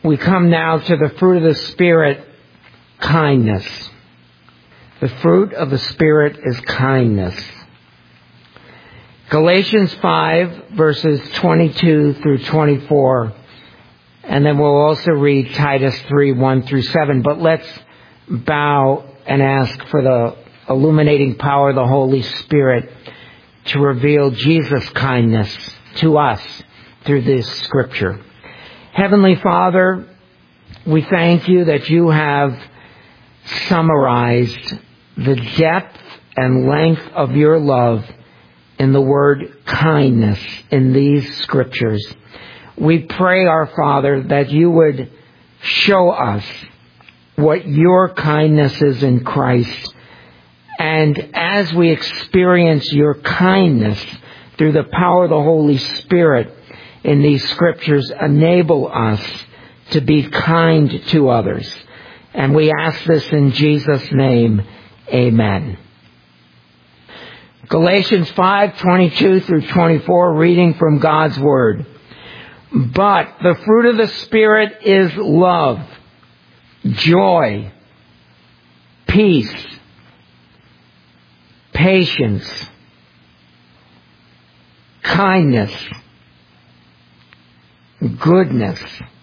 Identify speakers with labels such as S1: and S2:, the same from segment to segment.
S1: We come now to the fruit of the Spirit, kindness. The fruit of the Spirit is kindness. Galatians 5, verses 22 through 24. And then we'll also read Titus 3, 1 through 7. But let's bow and ask for the illuminating power of the Holy Spirit to reveal Jesus' kindness to us through this scripture. Heavenly Father, we thank you that you have summarized the depth and length of your love in the word kindness in these scriptures. We pray, our Father, that you would show us what your kindness is in Christ. And as we experience your kindness through the power of the Holy Spirit in these scriptures, enable us to be kind to others. And we ask this in Jesus' name. Amen. Galatians 5, 22 through 24, reading from God's Word. But the fruit of the Spirit is love, joy, peace, patience, kindness, goodness,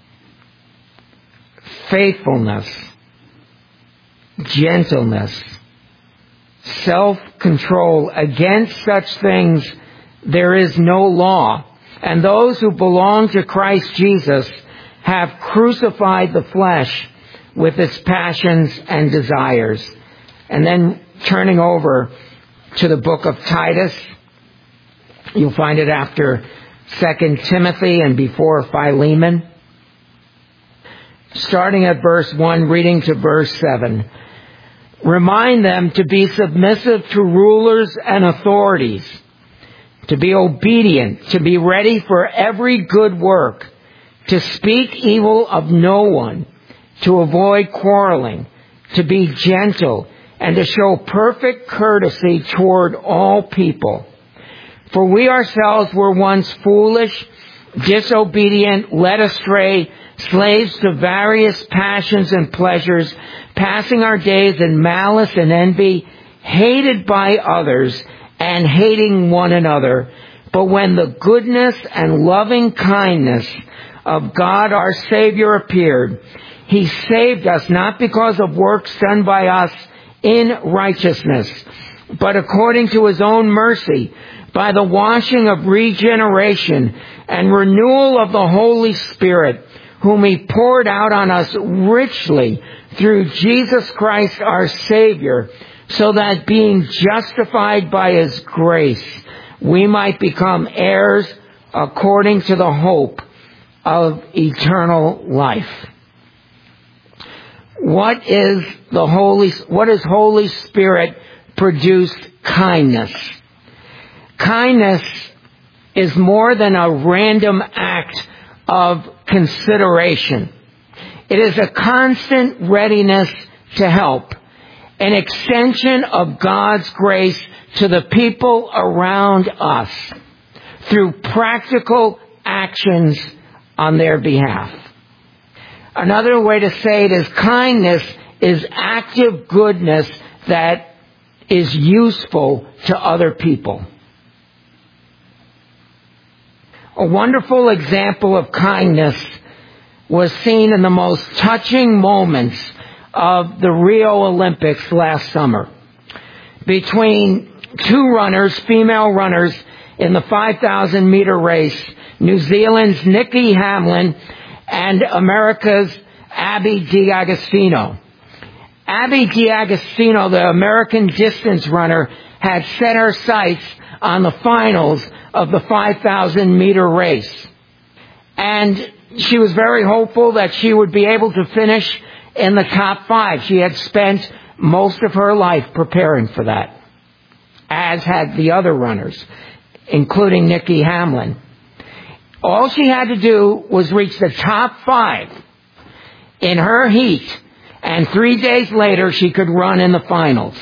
S1: faithfulness, gentleness, self-control. Against such things there is no law. And those who belong to Christ Jesus have crucified the flesh with its passions and desires. And then turning over to the book of Titus, you'll find it after 2 Timothy and before Philemon. Starting at verse 1, reading to verse 7. Remind them to be submissive to rulers and authorities, to be obedient, to be ready for every good work, to speak evil of no one, to avoid quarreling, to be gentle, and to show perfect courtesy toward all people. For we ourselves were once foolish, disobedient, led astray, slaves to various passions and pleasures, passing our days in malice and envy, hated by others and hating one another. But when the goodness and loving kindness of God our Savior appeared, He saved us not because of works done by us in righteousness, but according to His own mercy, by the washing of regeneration and renewal of the Holy Spirit, whom He poured out on us richly through Jesus Christ our Savior, so that being justified by His grace, we might become heirs according to the hope of eternal life. What is Holy Spirit produced kindness? Kindness is more than a random act of consideration. It is a constant readiness to help, an extension of God's grace to the people around us through practical actions on their behalf. Another way to say it is kindness is active goodness that is useful to other people. A wonderful example of kindness was seen in the most touching moments of the Rio Olympics last summer, between two runners, female runners, in the 5,000 meter race, New Zealand's Nikki Hamlin and America's Abby D'Agostino. Abby D'Agostino, the American distance runner, had set her sights on the finals of the 5,000 meter race. And she was very hopeful that she would be able to finish in the top 5. She had spent most of her life preparing for that, as had the other runners, including Nikki Hamlin. All she had to do was reach the top 5 in her heat, and 3 days later she could run in the finals.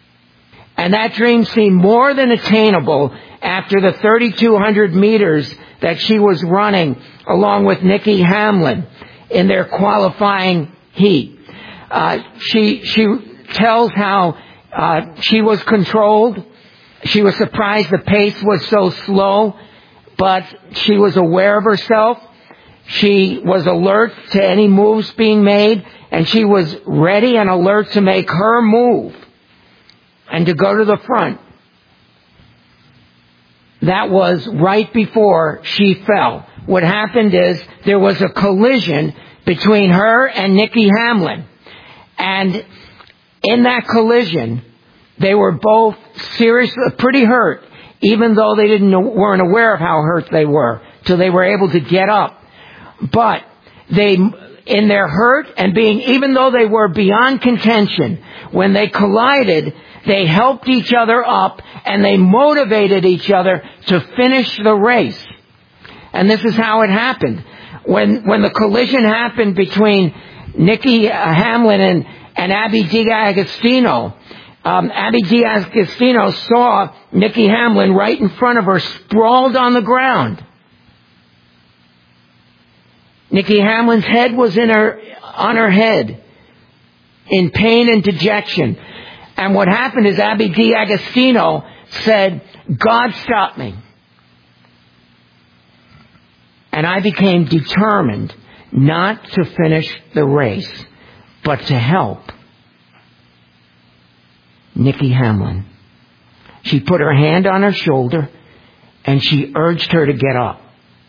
S1: And that dream seemed more than attainable after the 3,200 meters that she was running along with Nikki Hamlin in their qualifying heat. She tells how she was controlled. She was surprised the pace was so slow, but she was aware of herself. She was alert to any moves being made, and she was ready and alert to make her move and to go to the front. That was right before she fell. What happened is there was a collision between her and Nikki Hamlin. And in that collision, they were both seriously, pretty hurt, even though they weren't aware of how hurt they were, till they were able to get up. But they, in their hurt and even though they were beyond contention, when they collided, they helped each other up and they motivated each other to finish the race. And this is how it happened. When the collision happened between Nikki Hamlin and Abby D'Agostino, Abby D'Agostino saw Nikki Hamlin right in front of her, sprawled on the ground. Nikki Hamlin's head was on her head, in pain and dejection. And what happened is Abby D'Agostino said, "God stop me." And I became determined not to finish the race, but to help Nikki Hamlin. She put her hand on her shoulder and she urged her to get up.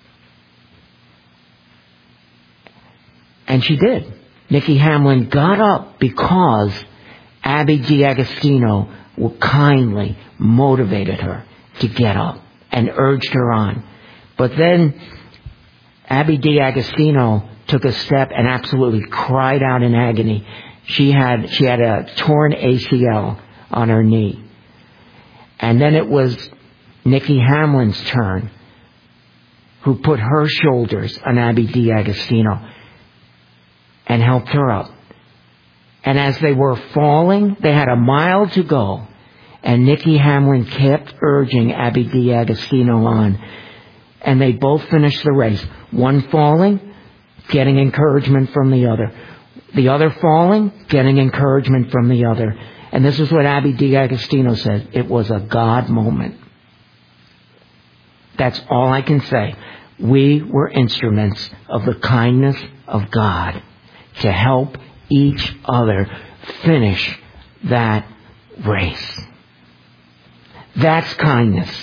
S1: And she did. Nikki Hamlin got up because Abby D'Agostino kindly motivated her to get up and urged her on. But then Abby D'Agostino took a step and absolutely cried out in agony. She had a torn ACL on her knee. And then it was Nikki Hamlin's turn, who put her shoulders on Abby D'Agostino and helped her up. And as they were falling, they had a mile to go, and Nikki Hamlin kept urging Abby D'Agostino on. And they both finished the race. One falling, getting encouragement from the other. The other falling, getting encouragement from the other. And this is what Abby D'Agostino said. It was a God moment. That's all I can say. We were instruments of the kindness of God to help each other finish that race. That's kindness.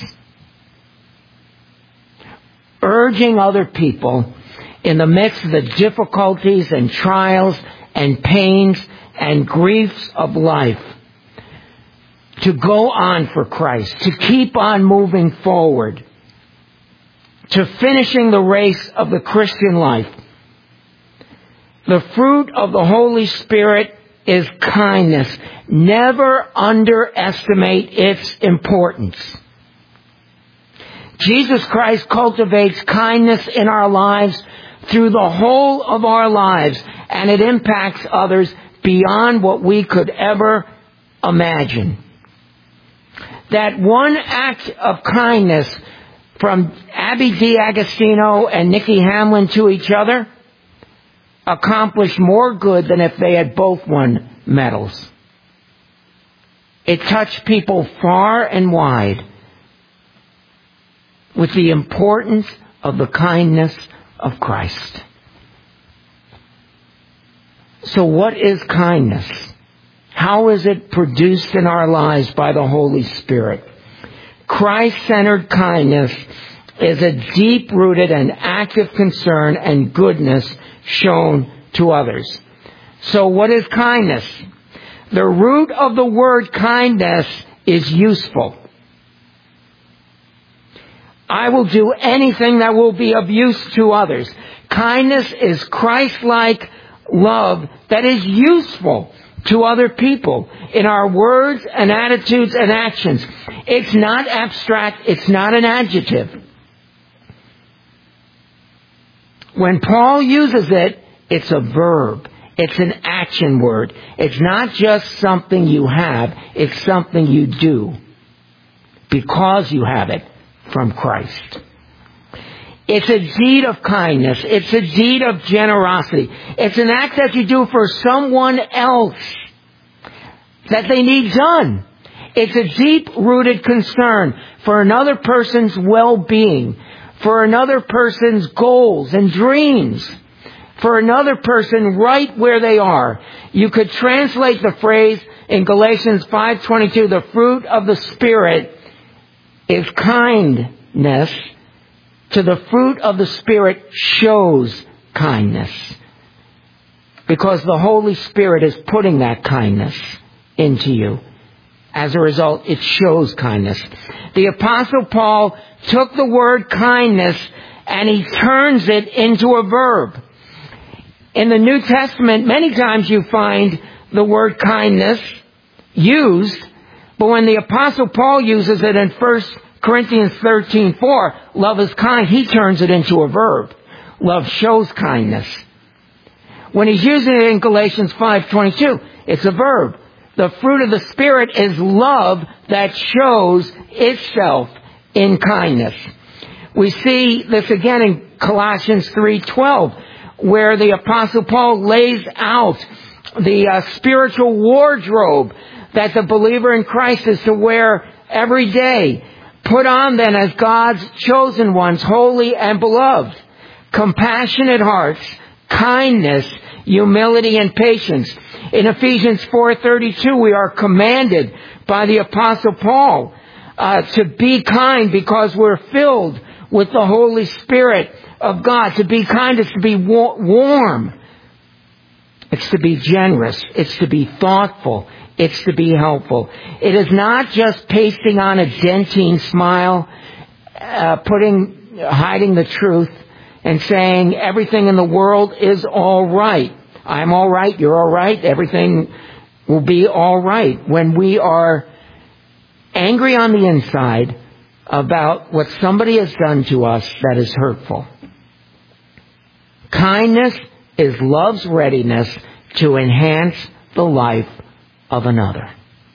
S1: Urging other people in the midst of the difficulties and trials and pains and griefs of life to go on for Christ, to keep on moving forward, to finishing the race of the Christian life. The fruit of the Holy Spirit is kindness. Never underestimate its importance. Jesus Christ cultivates kindness in our lives through the whole of our lives, and it impacts others beyond what we could ever imagine. That one act of kindness from Abby D'Agostino and Nikki Hamlin to each other accomplished more good than if they had both won medals. It touched people far and wide with the importance of the kindness of Christ. So what is kindness? How is it produced in our lives by the Holy Spirit? Christ-centered kindness is a deep-rooted and active concern and goodness shown to others. So what is kindness? The root of the word kindness is useful. I will do anything that will be of use to others. Kindness is Christ-like love that is useful to other people in our words and attitudes and actions. It's not abstract. It's not an adjective. When Paul uses it, it's a verb. It's an action word. It's not just something you have. It's something you do because you have it from Christ. It's a deed of kindness. It's a deed of generosity. It's an act that you do for someone else that they need done. It's a deep-rooted concern for another person's well-being, for another person's goals and dreams, for another person right where they are. You could translate the phrase in Galatians 5:22, the fruit of the Spirit is kindness, to the fruit of the Spirit shows kindness. Because the Holy Spirit is putting that kindness into you. As a result, it shows kindness. The Apostle Paul took the word kindness and he turns it into a verb. In the New Testament, many times you find the word kindness used, but when the Apostle Paul uses it in 1 Corinthians 13:4, love is kind, he turns it into a verb. Love shows kindness. When he's using it in Galatians 5:22, it's a verb. The fruit of the Spirit is love that shows itself in kindness. We see this again in Colossians 3:12, where the Apostle Paul lays out the spiritual wardrobe that the believer in Christ is to wear every day. Put on then as God's chosen ones, holy and beloved, compassionate hearts, kindness, humility, and patience. In Ephesians 4:32, we are commanded by the Apostle Paul to be kind because we're filled with the Holy Spirit of God. To be kind is to be warm. It's to be generous. It's to be thoughtful. It's to be helpful. It is not just pasting on a dentine smile, hiding the truth, and saying everything in the world is all right. I'm all right, you're all right, everything will be all right. When we are angry on the inside about what somebody has done to us that is hurtful. Kindness is love's readiness to enhance the life of another.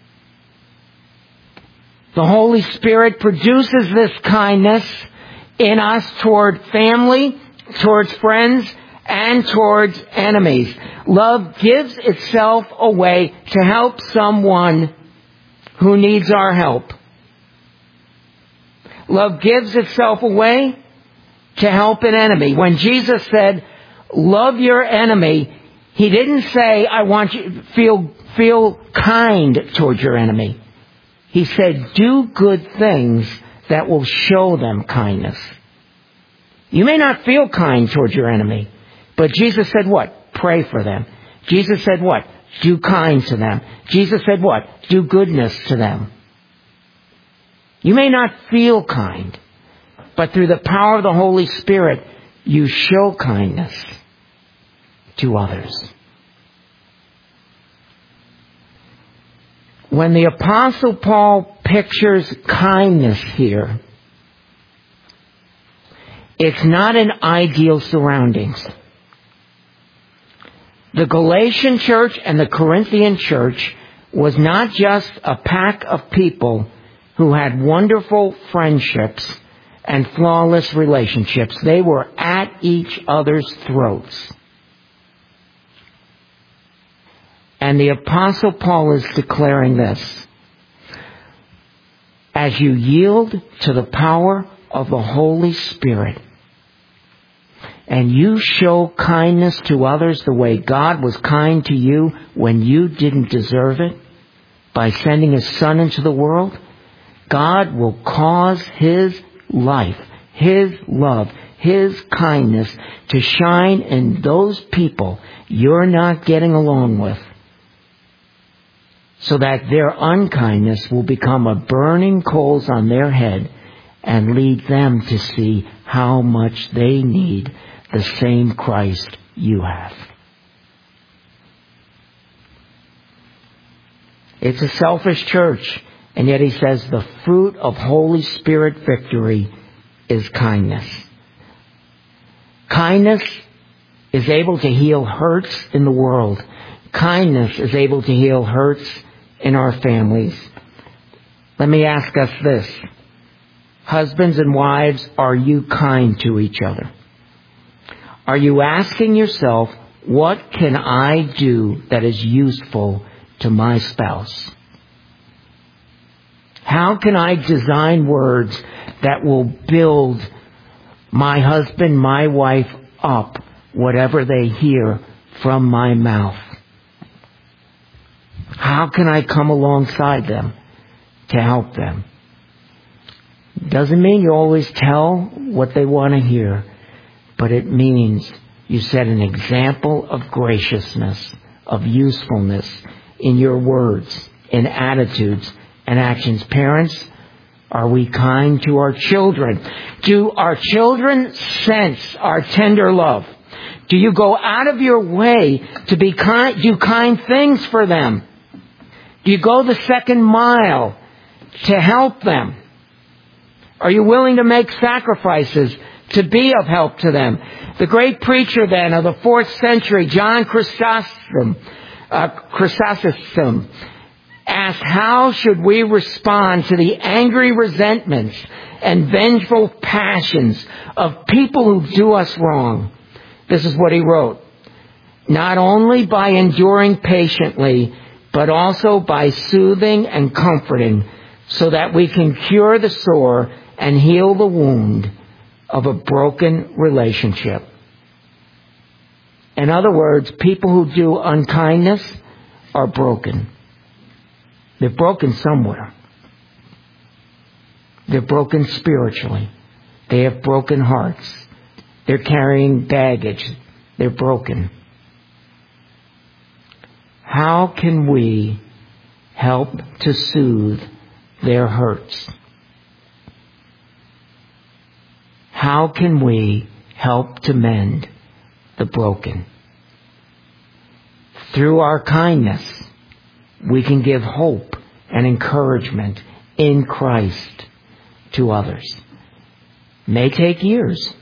S1: The Holy Spirit produces this kindness in us toward family, towards friends, and towards enemies. Love gives itself away to help someone who needs our help. Love gives itself away to help an enemy. When Jesus said, love your enemy, he didn't say, I want you to feel kind towards your enemy. He said, do good things that will show them kindness. You may not feel kind towards your enemy, but Jesus said what? Pray for them. Jesus said what? Do kind to them. Jesus said what? Do goodness to them. You may not feel kind, but through the power of the Holy Spirit, you show kindness to others. When the Apostle Paul pictures kindness here, it's not in ideal surroundings. The Galatian church and the Corinthian church was not just a pack of people who had wonderful friendships and flawless relationships. They were at each other's throats. And the Apostle Paul is declaring this. As you yield to the power of the Holy Spirit, and you show kindness to others the way God was kind to you when you didn't deserve it, by sending His Son into the world, God will cause His life, His love, His kindness to shine in those people you're not getting along with, so that their unkindness will become a burning coals on their head and lead them to see how much they need the same Christ you have. It's a selfish church, and yet he says the fruit of Holy Spirit victory is kindness. Kindness is able to heal hurts in the world. Kindness is able to heal hurts in our families. Let me ask us this. Husbands and wives, are you kind to each other? Are you asking yourself, what can I do that is useful to my spouse? How can I design words that will build my husband, my wife up, whatever they hear from my mouth? How can I come alongside them to help them? Doesn't mean you always tell what they want to hear, but it means you set an example of graciousness, of usefulness in your words, in attitudes and actions. Parents, are we kind to our children? Do our children sense our tender love? Do you go out of your way to be kind, do kind things for them? Do you go the second mile to help them? Are you willing to make sacrifices to be of help to them? The great preacher then of the 4th century, John Chrysostom, asked, how should we respond to the angry resentments and vengeful passions of people who do us wrong? This is what he wrote. Not only by enduring patiently, but also by soothing and comforting, so that we can cure the sore and heal the wound of a broken relationship. In other words, people who do unkindness are broken. They're broken somewhere. They're broken spiritually. They have broken hearts. They're carrying baggage. They're broken. How can we help to soothe their hurts? How can we help to mend the broken? Through our kindness, we can give hope and encouragement in Christ to others. May take years,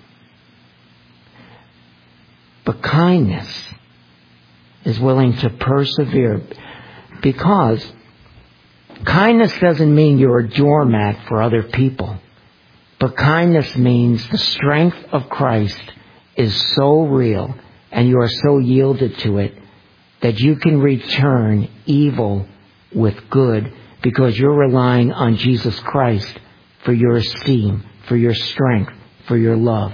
S1: but kindness is willing to persevere, because kindness doesn't mean you're a doormat for other people. But kindness means the strength of Christ is so real and you are so yielded to it that you can return evil with good, because you're relying on Jesus Christ for your esteem, for your strength, for your love.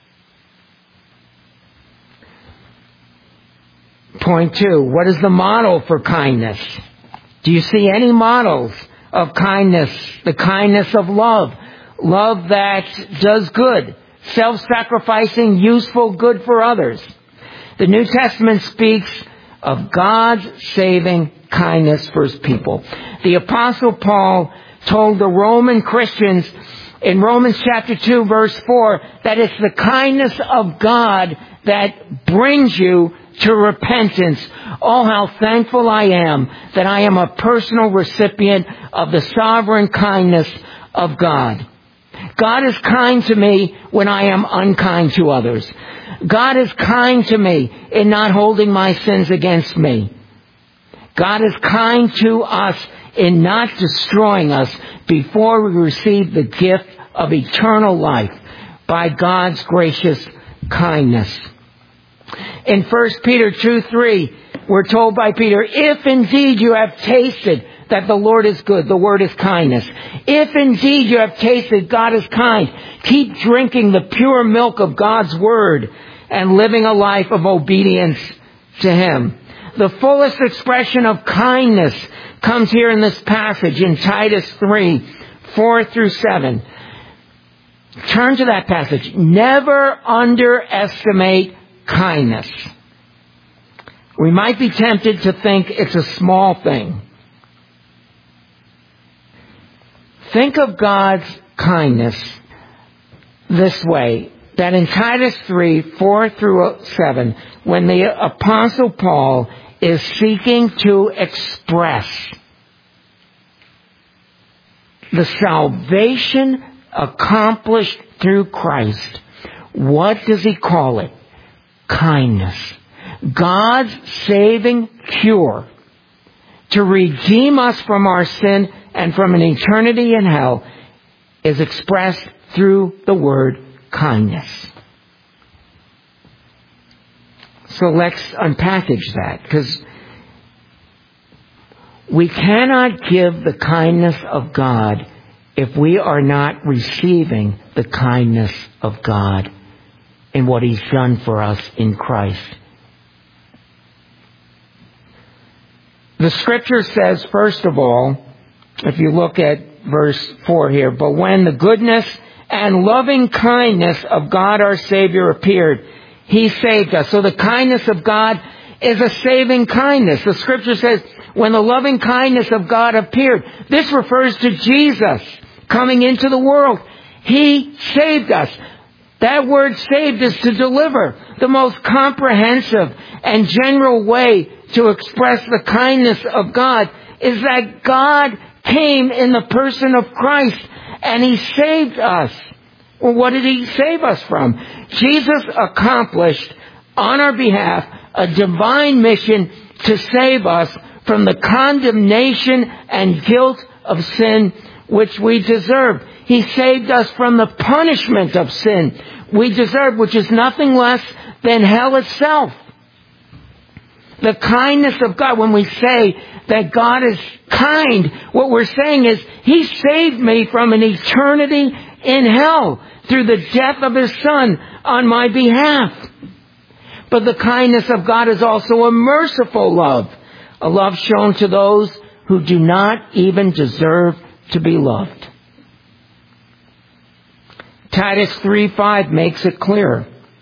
S1: Point 2, what is the model for kindness? Do you see any models of kindness? The kindness of love. Love that does good. Self-sacrificing, useful, good for others. The New Testament speaks of God's saving kindness for His people. The Apostle Paul told the Roman Christians in Romans chapter 2 verse 4 that it's the kindness of God that brings you to repentance. Oh, how thankful I am that I am a personal recipient of the sovereign kindness of God. God is kind to me when I am unkind to others. God is kind to me in not holding my sins against me. God is kind to us in not destroying us before we receive the gift of eternal life by God's gracious kindness. In 1 Peter 2:3, we're told by Peter, if indeed you have tasted that the Lord is good, the word is kindness. If indeed you have tasted God is kind, keep drinking the pure milk of God's word and living a life of obedience to Him. The fullest expression of kindness comes here in this passage in Titus 3:4-7. Turn to that passage. Never underestimate kindness. We might be tempted to think it's a small thing. Think of God's kindness this way, that in Titus 3:4-7, when the Apostle Paul is seeking to express the salvation accomplished through Christ, what does he call it? Kindness. God's saving cure to redeem us from our sin and from an eternity in hell is expressed through the word kindness. So let's unpackage that, because we cannot give the kindness of God if we are not receiving the kindness of God in what He's done for us in Christ. The Scripture says, first of all, if you look at verse 4 here, but when the goodness and loving kindness of God our Savior appeared, He saved us. So the kindness of God is a saving kindness. The Scripture says, when the loving kindness of God appeared, this refers to Jesus coming into the world. He saved us. That word saved is to deliver. The most comprehensive and general way to express the kindness of God is that God came in the person of Christ and He saved us. Well, what did He save us from? Jesus accomplished on our behalf a divine mission to save us from the condemnation and guilt of sin which we deserved. He saved us from the punishment of sin we deserve, which is nothing less than hell itself. The kindness of God, when we say that God is kind, what we're saying is He saved me from an eternity in hell through the death of His Son on my behalf. But the kindness of God is also a merciful love, a love shown to those who do not even deserve to be loved. Titus 3:5 makes it clear.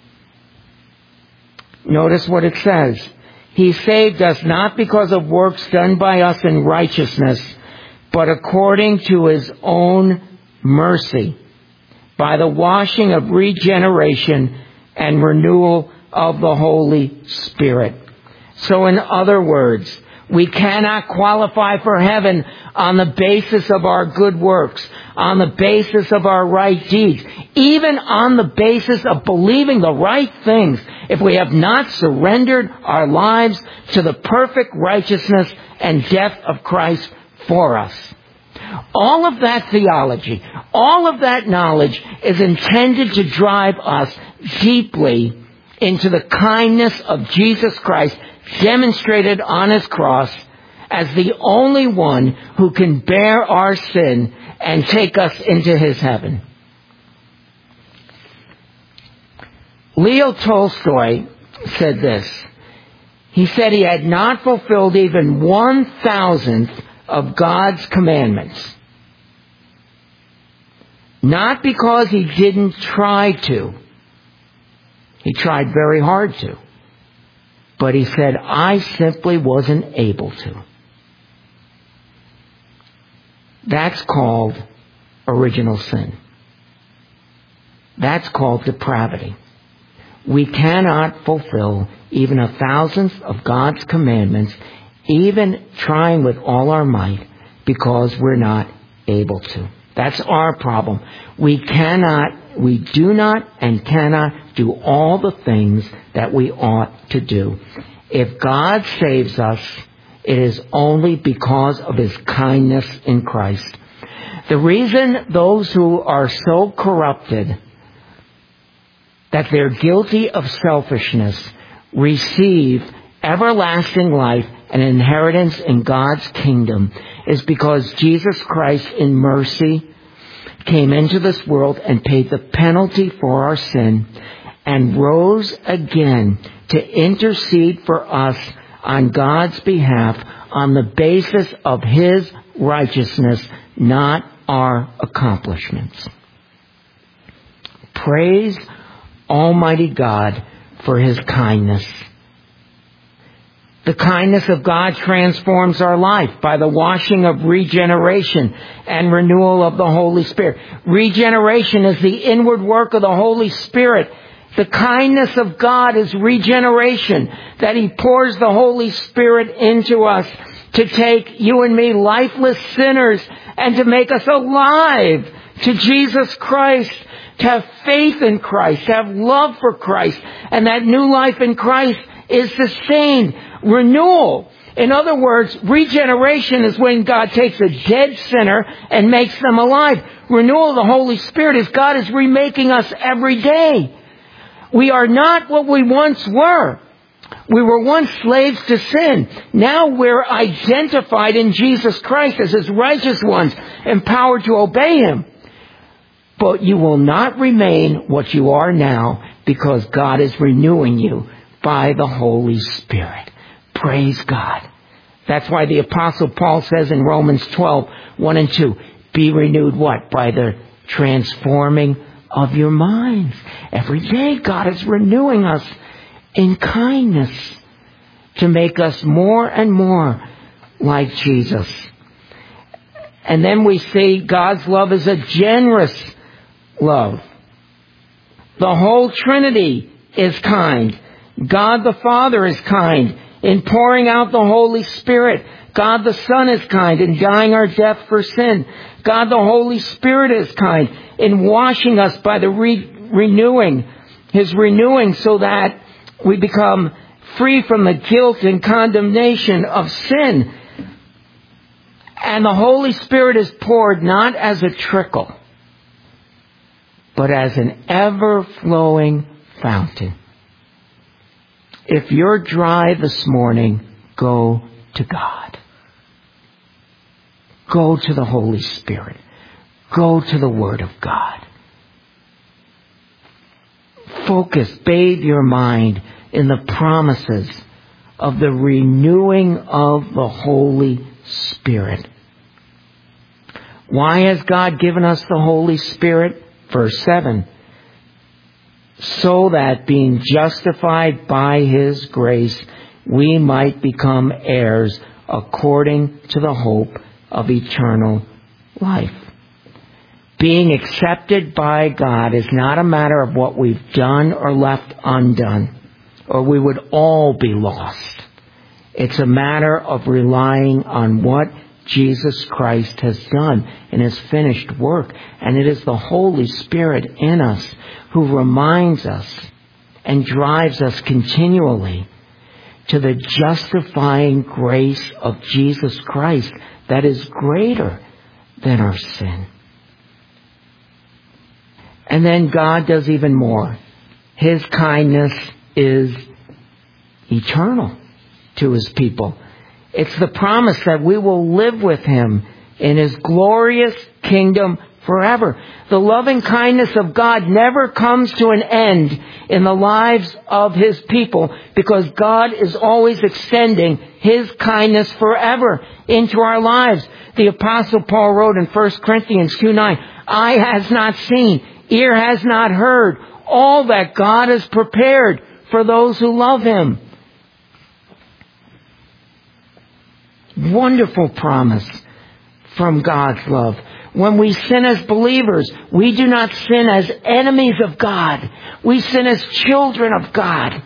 S1: Notice what it says. He saved us not because of works done by us in righteousness, but according to His own mercy, by the washing of regeneration and renewal of the Holy Spirit. So in other words, we cannot qualify for heaven on the basis of our good works, on the basis of our right deeds, even on the basis of believing the right things, if we have not surrendered our lives to the perfect righteousness and death of Christ for us. All of that theology, all of that knowledge is intended to drive us deeply into the kindness of Jesus Christ demonstrated on His cross as the only one who can bear our sin and take us into His heaven. Leo Tolstoy said this. He said he had not fulfilled even 1,000th of God's commandments. Not because he didn't try to. He tried very hard to. But he said, I simply wasn't able to. That's called original sin. That's called depravity. We cannot fulfill even 1,000th of God's commandments, even trying with all our might, because we're not able to. That's our problem. We do not and cannot do all the things that we ought to do. If God saves us, it is only because of His kindness in Christ. The reason those who are so corrupted that they're guilty of selfishness receive everlasting life and inheritance in God's kingdom is because Jesus Christ in mercy came into this world and paid the penalty for our sin and rose again to intercede for us on God's behalf on the basis of His righteousness, not our accomplishments. Praise Almighty God for His kindness. The kindness of God transforms our life by the washing of regeneration and renewal of the Holy Spirit. Regeneration is the inward work of the Holy Spirit. The kindness of God is regeneration, that He pours the Holy Spirit into us to take you and me, lifeless sinners, and to make us alive to Jesus Christ, to have faith in Christ, to have love for Christ. And that new life in Christ is sustained. Renewal. In other words, regeneration is when God takes a dead sinner and makes them alive. Renewal of the Holy Spirit is God is remaking us every day. We are not what we once were. We were once slaves to sin. Now we're identified in Jesus Christ as His righteous ones, empowered to obey Him. But you will not remain what you are now because God is renewing you by the Holy Spirit. Praise God. That's why the Apostle Paul says in Romans 12, 1 and 2, be renewed what? By the transforming of your minds. Every day God is renewing us in kindness to make us more and more like Jesus. And then we see God's love is a generous love. The whole Trinity is kind. God the Father is kind in pouring out the Holy Spirit. God the Son is kind in dying our death for sin. God the Holy Spirit is kind in washing us by the renewing, His renewing, so that we become free from the guilt and condemnation of sin. And the Holy Spirit is poured not as a trickle, but as an ever-flowing fountain. If you're dry this morning, go to God. Go to the Holy Spirit. Go to the Word of God. Focus, bathe your mind in the promises of the renewing of the Holy Spirit. Why has God given us the Holy Spirit? Verse 7. So that being justified by His grace, we might become heirs according to the hope of eternal life. Being accepted by God is not a matter of what we've done or left undone, or we would all be lost. It's a matter of relying on what Jesus Christ has done in His finished work. And it is the Holy Spirit in us who reminds us and drives us continually to the justifying grace of Jesus Christ that is greater than our sin. And then God does even more. His kindness is eternal to His people. It's the promise that we will live with Him in His glorious kingdom forever. The loving kindness of God never comes to an end in the lives of His people, because God is always extending His kindness forever into our lives. The Apostle Paul wrote in 1 Corinthians 2:9, eye has not seen, ear has not heard, all that God has prepared for those who love Him. Wonderful promise from God's love. When we sin as believers, we do not sin as enemies of God. We sin as children of God.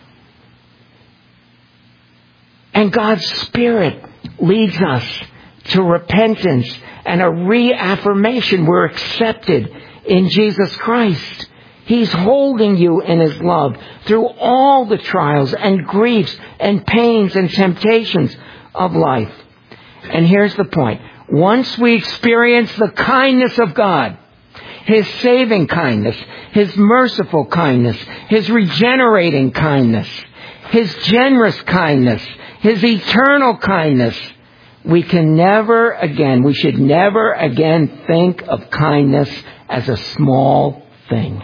S1: And God's Spirit leads us to repentance and a reaffirmation. We're accepted in Jesus Christ. He's holding you in His love through all the trials and griefs and pains and temptations of life. And here's the point. Once we experience the kindness of God, His saving kindness, His merciful kindness, His regenerating kindness, His generous kindness, His eternal kindness, we should never again think of kindness as a small thing.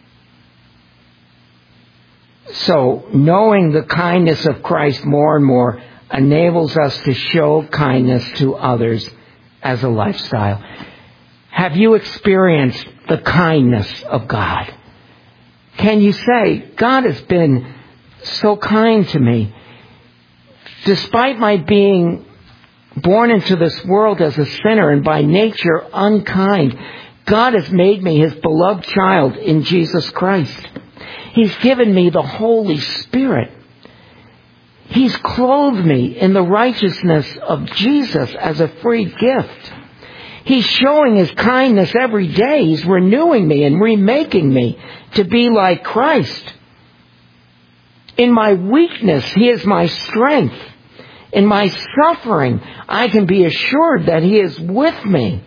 S1: So, knowing the kindness of Christ more and more enables us to show kindness to others as a lifestyle. Have you experienced the kindness of God? Can you say, God has been so kind to me? Despite my being born into this world as a sinner and by nature unkind, God has made me His beloved child in Jesus Christ. He's given me the Holy Spirit. He's clothed me in the righteousness of Jesus as a free gift. He's showing His kindness every day. He's renewing me and remaking me to be like Christ. In my weakness, He is my strength. In my suffering, I can be assured that He is with me.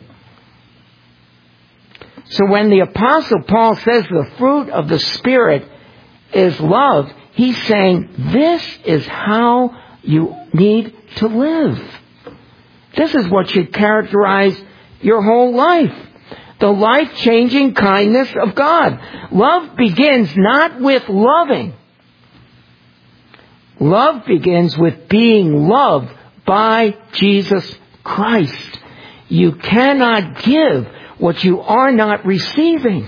S1: So when the Apostle Paul says the fruit of the Spirit is love, he's saying this is how you need to live. This is what should characterize your whole life. The life-changing kindness of God. Love begins not with loving. Love begins with being loved by Jesus Christ. You cannot give what you are not receiving.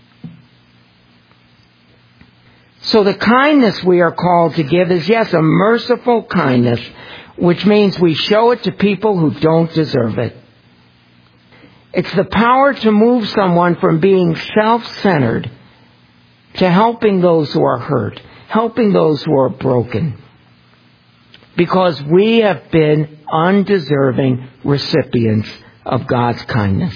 S1: So the kindness we are called to give is, yes, a merciful kindness, which means we show it to people who don't deserve it. It's the power to move someone from being self-centered to helping those who are hurt, helping those who are broken. Because we have been undeserving recipients of God's kindness.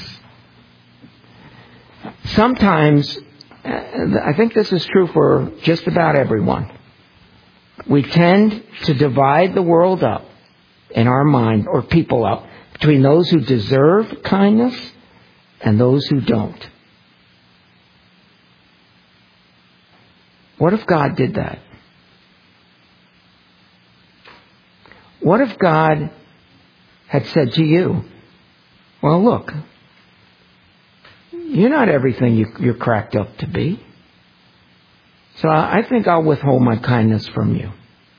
S1: Sometimes, I think this is true for just about everyone, we tend to divide the world up in our mind, or people up, between those who deserve kindness and those who don't. What if God did that? What if God had said to you, well, look, you're not everything you're cracked up to be. So I think I'll withhold my kindness from you.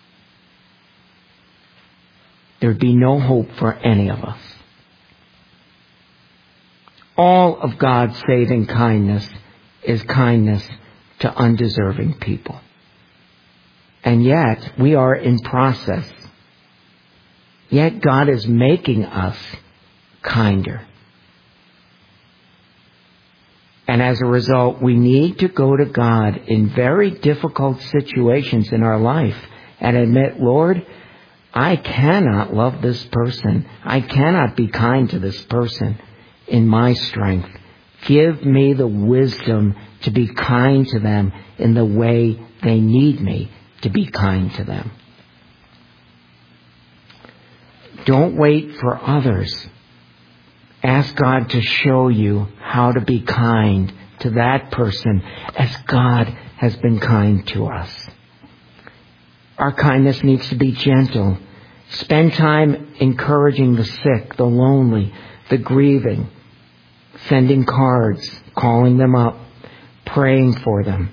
S1: There'd be no hope for any of us. All of God's saving kindness is kindness to undeserving people. And yet, we are in process. Yet God is making us kinder. And as a result, we need to go to God in very difficult situations in our life and admit, Lord, I cannot love this person. I cannot be kind to this person in my strength. Give me the wisdom to be kind to them in the way they need me to be kind to them. Don't wait for others. Ask God to show you how to be kind to that person as God has been kind to us. Our kindness needs to be gentle. Spend time encouraging the sick, the lonely, the grieving, sending cards, calling them up, praying for them.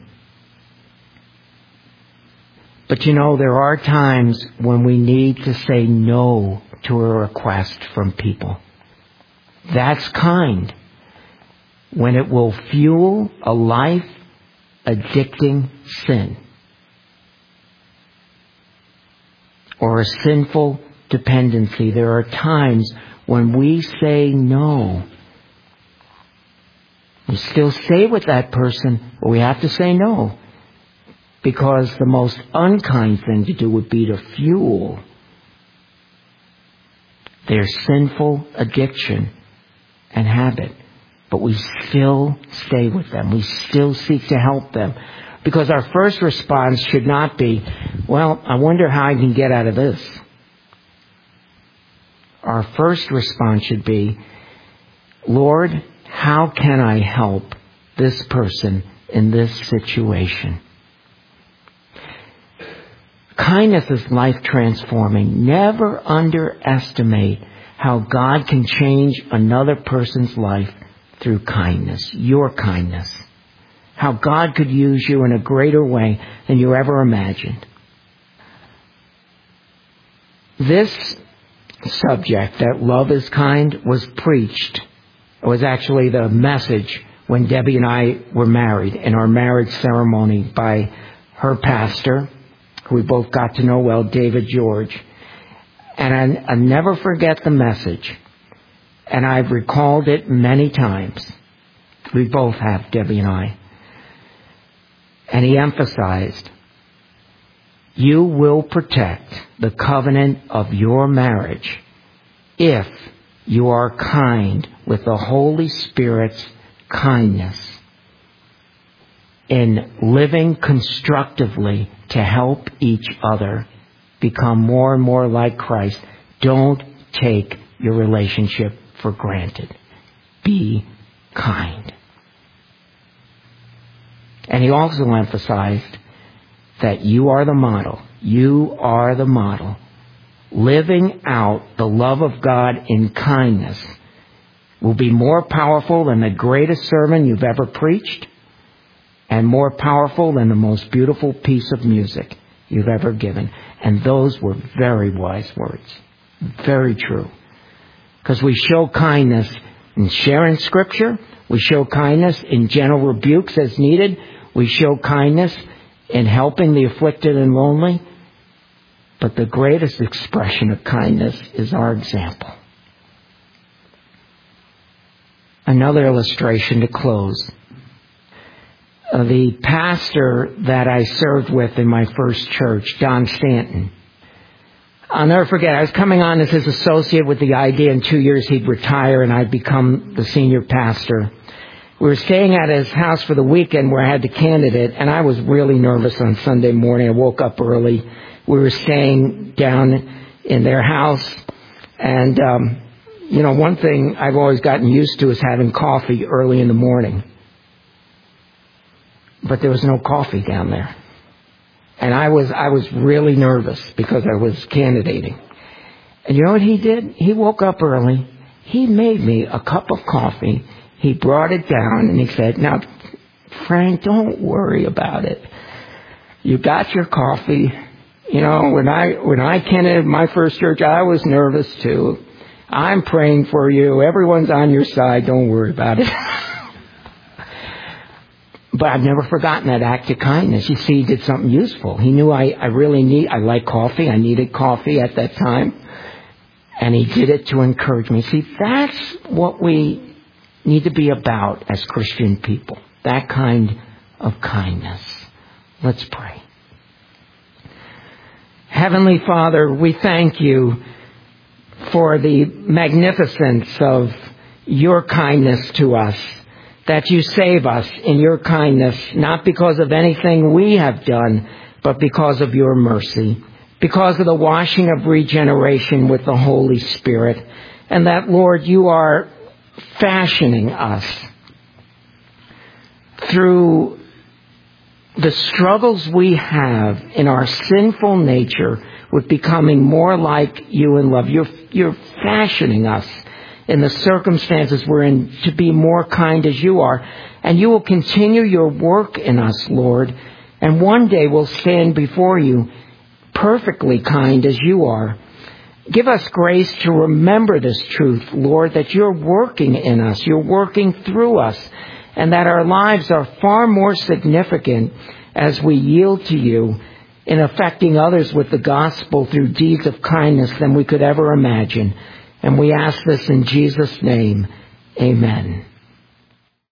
S1: But you know, there are times when we need to say no to a request from people. That's kind. When it will fuel a life-addicting sin. Or a sinful dependency. There are times when we say no. We still stay with that person, but we have to say no. Because the most unkind thing to do would be to fuel their sinful addiction and habit. But we still stay with them. We still seek to help them. Because our first response should not be, well, I wonder how I can get out of this. Our first response should be, Lord, how can I help this person in this situation? Kindness is life transforming. Never underestimate how God can change another person's life through kindness, your kindness. How God could use you in a greater way than you ever imagined. This subject, that love is kind, was preached. It was actually the message when Debbie and I were married in our marriage ceremony by her pastor, who we both got to know well, David George. And I'll never forget the message. And I've recalled it many times. We both have, Debbie and I. And he emphasized, you will protect the covenant of your marriage if You are kind with the Holy Spirit's kindness in living constructively to help each other become more and more like Christ. Don't take your relationship for granted. Be kind. And he also emphasized that you are the model. You are the model. Living out the love of God in kindness will be more powerful than the greatest sermon you've ever preached, and more powerful than the most beautiful piece of music you've ever given. And those were very wise words. Very true. Because we show kindness in sharing Scripture. We show kindness in gentle rebukes as needed. We show kindness in helping the afflicted and lonely. But the greatest expression of kindness is our example. Another illustration to close. The pastor that I served with in my first church, Don Stanton, I'll never forget, I was coming on as his associate with the idea in 2 years he'd retire and I'd become the senior pastor. We were staying at his house for the weekend where I had the candidate, and I was really nervous on Sunday morning. I woke up early. We were staying down in their house, and, one thing I've always gotten used to is having coffee early in the morning. But there was no coffee down there. And I was really nervous because I was candidating. And you know what he did? He woke up early. He made me a cup of coffee. He brought it down and he said, "Now, Frank, don't worry about it. You got your coffee. When I candidated my first church, I was nervous too. I'm praying for you. Everyone's on your side. Don't worry about it." But I've never forgotten that act of kindness. You see, he did something useful. He knew I like coffee. I needed coffee at that time. And he did it to encourage me. See, that's what we need to be about as Christian people. That kind of kindness. Let's pray. Heavenly Father, we thank you for the magnificence of your kindness to us. That you save us in your kindness, not because of anything we have done, but because of your mercy, because of the washing of regeneration with the Holy Spirit, and that, Lord, you are fashioning us through the struggles we have in our sinful nature with becoming more like you in love. You're fashioning us in the circumstances we're in to be more kind as you are. And you will continue your work in us, Lord. And one day we'll stand before you perfectly kind as you are. Give us grace to remember this truth, Lord, that you're working in us, you're working through us, and that our lives are far more significant as we yield to you in affecting others with the gospel through deeds of kindness than we could ever imagine. And we ask this in Jesus' name. Amen.